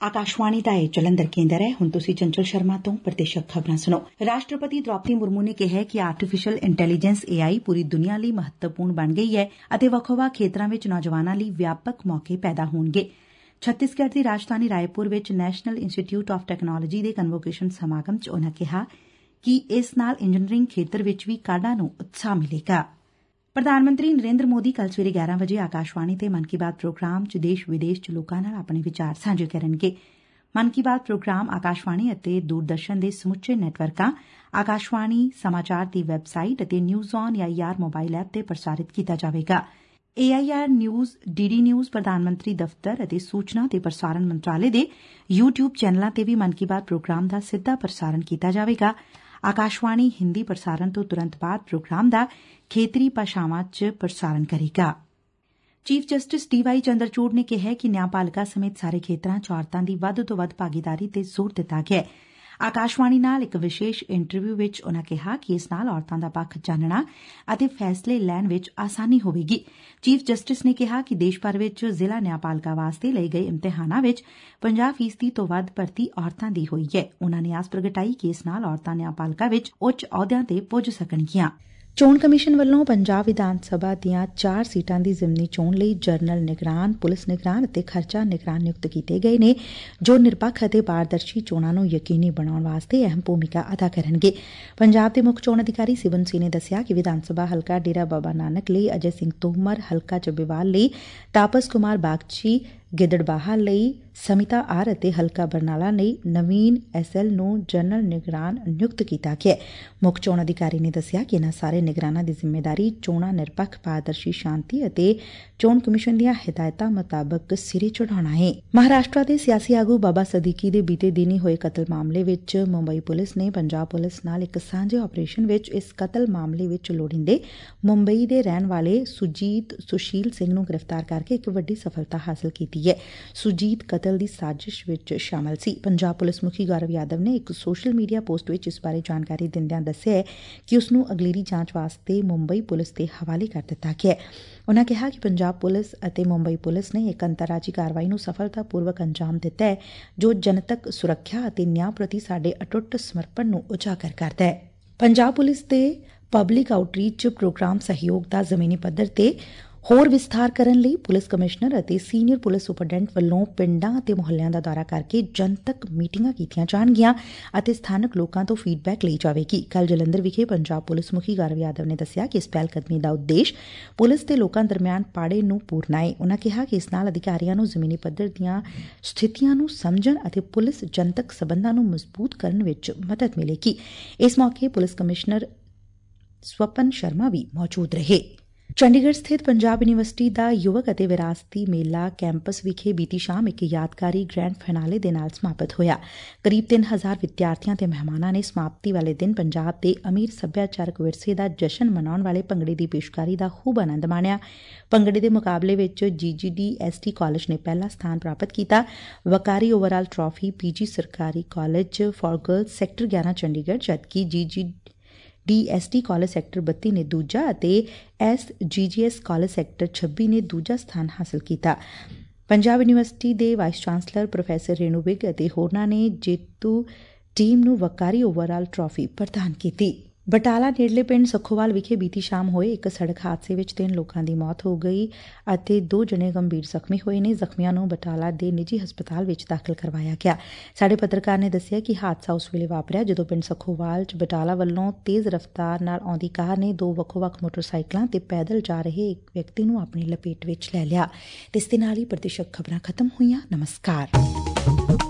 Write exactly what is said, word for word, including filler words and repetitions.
ਆਕਾਸ਼ਵਾਣੀ ਦਾ ਇਹ ਜਲੰਧਰ ਕੇਂਦਰ ਹੈ। ਹੁਣ ਤੁਸੀਂ ਚੰਚਲ ਸ਼ਰਮਾ ਤੋਂ ਪ੍ਰਦੇਸ਼ਕ ਖਬਰਾਂ ਸੁਣੋ। ਰਾਸ਼ਟਰਪਤੀ ਦ੍ਰੌਪਦੀ ਮੁਰਮੂ ਨੇ ਕਿਹਾ ਕਿ ਆਰਟੀਫੀਸ਼ੀਅਲ ਇੰਟੈਲੀਜੈਂਸ ਏ ਆਈ ਪੂਰੀ ਦੁਨੀਆ ਲਈ ਮਹੱਤਵਪੂਰਨ ਬਣ ਗਈ ਹੈ ਅਤੇ ਵੱਖੋ-ਵੱਖ ਖੇਤਰਾਂ ਵਿੱਚ ਨੌਜਵਾਨਾਂ ਲਈ ਵਿਆਪਕ ਮੌਕੇ ਪੈਦਾ ਹੋਣਗੇ। ਛੱਤੀਸਗੜ੍ਹ ਦੀ ਰਾਜਧਾਨੀ ਰਾਏਪੁਰ ਵਿੱਚ ਨੈਸ਼ਨਲ ਇੰਸਟੀਚਿਊਟ ਆਫ਼ ਟੈਕਨਾਲੋਜੀ ਦੇ ਕਨਵੋਕੇਸ਼ਨ ਸਮਾਗਮ ਚ ਉਨਾਂ ਕਿਹਾ ਕਿ ਇਸ ਨਾਲ ਇੰਜੀਨੀਅਰਿੰਗ ਖੇਤਰ ਵਿੱਚ ਵੀ ਕਾਢਾਂ ਨੂੰ ਉਤਸ਼ਾਹ ਮਿਲੇਗਾ। ਪ੍ਰਧਾਨ ਮੰਤਰੀ ਨਰੇਂਦਰ ਮੋਦੀ ਕੱਲ ਸਵੇਰੇ ਗਿਆਰਾਂ ਵਜੇ ਆਕਾਸ਼ਵਾਣੀ ਤੇ ਮਨ ਕੀ ਬਾਤ ਪ੍ਰੋਗਰਾਮ ਚ ਦੇਸ਼ ਵਿਦੇਸ਼ ਚ ਲੋਕਾਂ ਨਾਲ ਆਪਣੇ ਵਿਚਾਰ ਸਾਂਝੇ ਕਰਨਗੇ। ਮਨ ਕੀ ਬਾਤ ਪ੍ਰੋਗਰਾਮ ਆਕਾਸ਼ਵਾਣੀ ਅਤੇ ਦੂਰਦਰਸ਼ਨ ਦੇ ਸਮੁੱਚੇ ਨੈਟਵਰਕਾਂ, ਆਕਾਸ਼ਵਾਣੀ ਸਮਾਚਾਰ ਦੀ ਵੈਬਸਾਈਟ ਅਤੇ news on A I R mobile app ਤੇ ਪ੍ਰਸਾਰਿਤ ਕੀਤਾ ਜਾਵੇਗਾ। A I R news, D D news, ਪ੍ਰਧਾਨ ਮੰਤਰੀ ਦਫ਼ਤਰ ਅਤੇ ਸੂਚਨਾ ਤੇ ਪ੍ਰਸਾਰਣ ਮੰਤਰਾਲੇ ਦੇ ਯੂ ਟਿਊਬ ਚੈਨਲਾਂ ਤੇ ਵੀ ਮਨ ਕੀ ਬਾਤ ਪ੍ਰੋਗਰਾਮ ਦਾ ਸਿੱਧਾ ਪ੍ਰਸਾਰਣ ਕੀਤਾ ਜਾਵੇਗਾ। ਆਕਾਸ਼ਵਾਣੀ ਹਿੰਦੀ ਪ੍ਰਸਾਰਣ ਤੋਂ ਤੁਰੰਤ ਬਾਅਦ ਪ੍ਰੋਗਰਾਮ ਦਾ ਖੇਤਰੀ ਭਾਸ਼ਾਵਾਂ ਚ ਪ੍ਰਸਾਰਣ ਕਰੇਗਾ। Chief justice D Y Chandrachud ਨੇ ਕਿਹਾ ਕਿ ਨਿਆਂਪਾਲਿਕਾ ਸਮੇਤ ਸਾਰੇ ਖੇਤਰਾਂ ਚ ਔਰਤਾਂ ਦੀ ਵੱਧ ਤੋਂ ਵੱਧ ਭਾਗੀਦਾਰੀ ਤੇ ਜ਼ੋਰ ਦਿੱਤਾ ਗਿਐ। ਆਕਾਸ਼ਵਾਣੀ ਨਾਲ ਇੱਕ ਵਿਸ਼ੇਸ਼ ਇੰਟਰਵਿਊ ਵਿੱਚ ਉਨਾਂ ਕਿਹਾ ਕਿ ਇਸ ਨਾਲ ਔਰਤਾਂ ਦਾ ਪੱਖ ਜਾਣਨਾ ਅਤੇ ਫੈਸਲੇ ਲੈਣ ਵਿੱਚ ਆਸਾਨੀ ਹੋਵੇਗੀ। ਚੀਫ਼ ਜਸਟਿਸ ਨੇ ਕਿਹਾ ਕਿ ਦੇਸ਼ ਭਰ ਵਿੱਚ ਜ਼ਿਲ੍ਹਾ ਨਿਆਂਪਾਲਿਕਾ ਵਾਸਤੇ ਲਏ ਗਏ ਇਮਤਿਹਾਨਾਂ ਵਿੱਚ ਪੰਜਾਹ ਫ਼ੀਸਦੀ ਤੋਂ ਵੱਧ ਭਰਤੀ ਔਰਤਾਂ ਦੀ ਹੋਈ ਹੈ। ਉਨਾਂ ਨੇ ਆਸ ਪ੍ਰਗਟਾਈ ਕਿ ਇਸ ਨਾਲ ਔਰਤਾਂ ਨਿਆਂਪਾਲਿਕਾ ਵਿੱਚ ਉੱਚ ਅਹੁਦਿਆਂ ਤੇ ਪੁੱਜ ਸਕਣਗੀਆਂ। ਚੋਣ ਕਮਿਸ਼ਨ ਵੱਲੋਂ ਪੰਜਾਬ ਵਿਧਾਨ ਸਭਾ ਦੀਆਂ ਚਾਰ ਸੀਟਾਂ ਦੀ ਜ਼ਿਮਨੀ ਚੋਣ ਲਈ ਜਨਰਲ ਨਿਗਰਾਨ, ਪੁਲਿਸ ਨਿਗਰਾਨ ਅਤੇ ਖਰਚਾ ਨਿਗਰਾਨ ਨਿਯੁਕਤ ਕੀਤੇ ਗਏ ਨੇ, ਜੋ ਨਿਰਪੱਖ ਅਤੇ ਪਾਰਦਰਸ਼ੀ ਚੋਣਾਂ ਨੂੰ ਯਕੀਨੀ ਬਣਾਉਣ ਵਾਸਤੇ ਅਹਿਮ ਭੂਮਿਕਾ ਅਦਾ ਕਰਨਗੇ। ਪੰਜਾਬ ਦੇ ਮੁੱਖ ਚੋਣ ਅਧਿਕਾਰੀ ਸਿਵਨ ਸਿੰਘ ਨੇ ਦੱਸਿਆ ਕਿ ਵਿਧਾਨ ਸਭਾ ਹਲਕਾ ਡੇਰਾ ਬਾਬਾ ਨਾਨਕ ਲਈ ਅਜੇ ਸਿੰਘ ਤੋਮਰ, ਹਲਕਾ ਚੱਬੇਵਾਲ ਲਈ ਤਾਪਸ ਕੁਮਾਰ ਬਾਗਚੀ, ਗਿੱਦੜਬਾਹਾ ਲਈ ਸਮਿਤਾ ਆਰ ਅਤੇ ਹਲਕਾ ਬਰਨਾਲਾ ਲਈ ਨਵੀਨ ਐਸ ਐਲ ਨੂੰ ਜਨਰਲ ਨਿਗਰਾਨ ਨਿਯੁਕਤ ਕੀਤਾ ਗਿਆ। ਮੁੱਖ ਚੋਣ ਅਧਿਕਾਰੀ ਨੇ ਦੱਸਿਆ ਕਿ ਇਨ੍ਹਾਂ ਸਾਰੇ ਨਿਗਰਾਨਾਂ ਦੀ ਜ਼ਿੰਮੇਦਾਰੀ ਚੋਣਾਂ ਨਿਰਪੱਖ, ਪਾਰਦਰਸ਼ੀ, ਸ਼ਾਂਤੀ ਅਤੇ ਚੋਣ ਕਮਿਸ਼ਨ ਦੀਆਂ ਹਦਾਇਤਾਂ ਮੁਤਾਬਕ ਸਿਰੇ ਚੜਾਉਣਾ ਹੈ। ਮਹਾਰਾਸ਼ਟਰ ਦੇ ਸਿਆਸੀ ਆਗੂ ਬਾਬਾ ਸਦੀਕੀ ਦੇ ਬੀਤੇ ਦਿਨੀ ਹੋਏ ਕਤਲ ਮਾਮਲੇ ਵਿੱਚ ਮੁੰਬਈ ਪੁਲਿਸ ਨੇ ਪੰਜਾਬ ਪੁਲਿਸ ਨਾਲ ਇੱਕ ਸਾਂਝੇ ਆਪਰੇਸ਼ਨ ਵਿੱਚ ਇਸ ਕਤਲ ਮਾਮਲੇ ਵਿੱਚ ਲੋੜੀਂਦੇ ਮੁੰਬਈ ਦੇ ਰਹਿਣ ਵਾਲੇ ਸੁਜੀਤ ਸੁਸ਼ੀਲ ਸਿੰਘ ਨੂੰ ਗ੍ਰਿਫਤਾਰ ਕਰਕੇ ਇੱਕ ਵੱਡੀ ਸਫਲਤਾ ਹਾਸਲ ਕੀਤੀ ਹੈ। ਸੁਜੀਤ ਕਤਲ ਦੀ ਸਾਜ਼ਿਸ਼ ਵਿੱਚ ਸ਼ਾਮਲ ਸੀ। ਪੰਜਾਬ ਪੁਲਿਸ ਮੁਖੀ ਗੌਰਵ ਯਾਦਵ ਨੇ ਇੱਕ ਸੋਸ਼ਲ ਮੀਡੀਆ ਪੋਸਟ ਵਿੱਚ ਇਸ ਬਾਰੇ ਜਾਣਕਾਰੀ ਦਿੰਦਿਆਂ ਦੱਸਿਆ ਕਿ ਉਸ ਨੂੰ ਅਗਲੇਰੀ ਜਾਂਚ ਵਾਸਤੇ ਮੁੰਬਈ ਪੁਲਿਸ ਦੇ ਹਵਾਲੇ ਕਰ ਦਿੱਤਾ ਗਿਆ। ਉਨਾਂ ਕਿਹਾ ਕਿ ਪੰਜਾਬ ਪੁਲਿਸ ਅਤੇ ਮੁੰਬਈ ਪੁਲਿਸ ਨੇ ਇੱਕ ਅੰਤਰਰਾਜੀ ਕਾਰਵਾਈ ਨੂੰ ਸਫਲਤਾਪੂਰਵਕ ਅੰਜਾਮ ਦਿੱਤਾ ਹੈ, ਜੋ ਜਨਤਕ ਸੁਰੱਖਿਆ ਅਤੇ ਨਿਆਂ ਪ੍ਰਤੀ ਸਾਡੇ ਅਟੁੱਟ ਸਮਰਪਣ ਨੂੰ ਉਜਾਗਰ ਕਰਦਾ ਹੈ। ਪੰਜਾਬ ਪੁਲਿਸ ਦੇ ਪਬਲਿਕ ਆਊਟਰੀਚ ਪ੍ਰੋਗਰਾਮ ਸਹਿਯੋਗ ਦਾ ਜ਼ਮੀਨੀ ਪੱਧਰ ਤੇ ਹੋਰ ਵਿਸਥਾਰ ਕਰਨ ਲਈ ਪੁਲਿਸ ਕਮਿਸ਼ਨਰ ਅਤੇ ਸੀਨੀਅਰ ਪੁਲਿਸ ਸੁਪਰਡੈਂਟ ਵੱਲੋਂ ਪਿੰਡਾਂ ਅਤੇ ਮੁਹੱਲਿਆਂ ਦਾ ਦੌਰਾ ਕਰਕੇ ਜਨਤਕ ਮੀਟਿੰਗਾਂ ਕੀਤੀਆਂ ਜਾਣਗੀਆਂ ਅਤੇ ਸਥਾਨਕ ਲੋਕਾਂ ਤੋਂ ਫੀਡਬੈਕ ਲਈ ਜਾਵੇਗੀ। ਕੱਲ੍ਹ ਜਲੰਧਰ ਵਿਖੇ ਪੰਜਾਬ ਪੁਲਿਸ ਮੁਖੀ ਗੌਰਵ ਯਾਦਵ ਨੇ ਦੱਸਿਆ ਕਿ ਇਸ ਪਹਿਲਕਦਮੀ ਦਾ ਉਦੇਸ਼ ਪੁਲਿਸ ਤੇ ਲੋਕਾਂ ਦਰਮਿਆਨ ਪਾੜੇ ਨੂੰ ਪੂਰਨਾ ਹੈ। ਉਨਾਂ ਕਿਹਾ ਕਿ ਇਸ ਨਾਲ ਅਧਿਕਾਰੀਆਂ ਨੂੰ ਜ਼ਮੀਨੀ ਪੱਧਰ ਦੀਆਂ ਸਥਿਤੀਆਂ ਨੂੰ ਸਮਝਣ ਅਤੇ ਪੁਲਿਸ ਜਨਤਕ ਸਬੰਧਾਂ ਨੂੰ ਮਜ਼ਬੂਤ ਕਰਨ ਵਿੱਚ ਮਦਦ ਮਿਲੇਗੀ। ਇਸ ਮੌਕੇ ਪੁਲਿਸ ਕਮਿਸ਼ਨਰ ਸਵਪਨ ਸ਼ਰਮਾ ਵੀ ਮੌਜੂਦ ਰਹੇ। ਚੰਡੀਗੜ੍ਹ ਸਥਿਤ ਪੰਜਾਬ ਯੂਨੀਵਰਸਿਟੀ ਦਾ ਯੁਵਕ ਅਤੇ ਵਿਰਾਸਤੀ ਮੇਲਾ ਕੈਂਪਸ ਵਿਖੇ ਬੀਤੀ ਸ਼ਾਮ ਇੱਕ ਯਾਦਗਾਰੀ ਗ੍ਰੈਂਡ ਫਿਨਾਲੇ ਦੇ ਨਾਲ ਸਮਾਪਤ ਹੋਇਆ। ਕਰੀਬ ਤਿੰਨ ਹਜ਼ਾਰ ਵਿਦਿਆਰਥੀਆਂ ਤੇ ਮਹਿਮਾਨਾਂ ਨੇ ਸਮਾਪਤੀ ਵਾਲੇ ਦਿਨ ਪੰਜਾਬ ਦੇ ਅਮੀਰ ਸੱਭਿਆਚਾਰਕ ਵਿਰਸੇ ਦਾ ਜਸ਼ਨ ਮਨਾਉਣ ਵਾਲੇ ਭੰਗੜੇ ਦੀ ਪੇਸ਼ਕਾਰੀ ਦਾ ਖੂਬ ਆਨੰਦ ਮਾਣਿਆ। ਭੰਗੜੇ ਦੇ ਮੁਕਾਬਲੇ ਵਿੱਚ ਜੀ G D S T college ਨੇ ਪਹਿਲਾ ਸਥਾਨ ਪ੍ਰਾਪਤ ਕੀਤਾ। ਵਕਾਰੀ ਓਵਰਆਲ ਟਰਾਫੀ ਪੀ ਜੀ ਸਰਕਾਰੀ ਕਾਲਜ ਫਾਰ ਗਰਲਜ਼ ਸੈਕਟਰ ਗਿਆਰਾਂ ਚੰਡੀਗੜ੍ਹ, ਜਦਕਿ G G D S T college sector ਬੱਤੀ ਨੇ ਦੂਜਾ ਅਤੇ ਐਸ ਜੀ ਜੀ ਐਸ ਕਾਲਜ ਸੈਕਟਰ ਛੱਬੀ ਨੇ ਦੂਜਾ ਸਥਾਨ ਹਾਸਲ ਕੀਤਾ। ਪੰਜਾਬ ਯੂਨੀਵਰਸਿਟੀ ਦੇ vice chancellor professor Renu Vig ਅਤੇ ਹੋਰਨਾਂ ਨੇ ਜੇਤੂ ਟੀਮ ਨੂੰ ਵਕਾਰੀ ਓਵਰਆਲ ਟਰਾਫੀ ਪ੍ਰਦਾਨ ਕੀਤੀ। ਬਟਾਲਾ ਨੇੜਲੇ ਪਿੰਡ ਸੱਖੋਵਾਲ ਵਿਖੇ ਬੀਤੀ ਸ਼ਾਮ ਹੋਏ ਇੱਕ ਸੜਕ ਹਾਦਸੇ ਵਿੱਚ ਤਿੰਨ ਲੋਕਾਂ ਦੀ ਮੌਤ ਹੋ ਗਈ ਅਤੇ ਦੋ ਜਣੇ ਗੰਭੀਰ ਜ਼ਖਮੀ ਹੋਏ ਨੇ। ਜ਼ਖਮੀਆਂ ਨੂੰ ਬਟਾਲਾ ਦੇ ਨਿੱਜੀ ਹਸਪਤਾਲ ਵਿੱਚ ਦਾਖਲ ਕਰਵਾਇਆ ਗਿਆ। ਸਾਡੇ ਪੱਤਰਕਾਰ ਨੇ ਦੱਸਿਆ ਕਿ ਹਾਦਸਾ ਉਸ ਵੇਲੇ ਵਾਪਰਿਆ ਜਦੋਂ ਪਿੰਡ ਸੱਖੋਵਾਲ ਚ ਬਟਾਲਾ ਵੱਲੋਂ ਤੇਜ਼ ਰਫ਼ਤਾਰ ਨਾਲ ਆਉਂਦੀ ਕਾਰ ਨੇ ਦੋ ਵੱਖੋ-ਵੱਖ ਮੋਟਰਸਾਈਕਲਾਂ ਤੇ ਪੈਦਲ ਜਾ ਰਹੇ ਇੱਕ ਵਿਅਕਤੀ ਨੂੰ ਆਪਣੀ ਲਪੇਟ ਵਿੱਚ ਲੈ ਲਿਆ। ਤੇ ਇਸ ਦੇ ਨਾਲ ਹੀ ਪ੍ਰਤੀਸ਼ਤ ਖਬਰਾਂ ਖਤਮ ਹੋਈਆਂ। ਨਮਸਕਾਰ।